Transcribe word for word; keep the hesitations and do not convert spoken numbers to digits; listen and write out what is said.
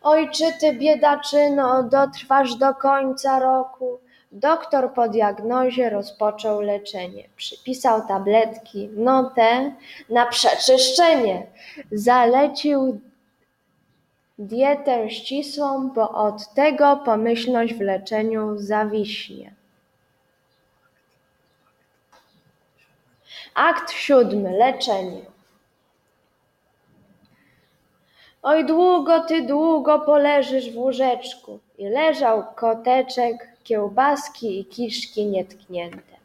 Oj, czy ty, biedaczyno, dotrwasz do końca roku? Doktor po diagnozie rozpoczął leczenie. Przypisał tabletki, no te, na przeczyszczenie. Zalecił dietę ścisłą, bo od tego pomyślność w leczeniu zawiśnie. Akt siódmy. Leczenie. Oj, długo ty, długo poleżysz w łóżeczku. I leżał koteczek, kiełbaski i kiszki nietknięte.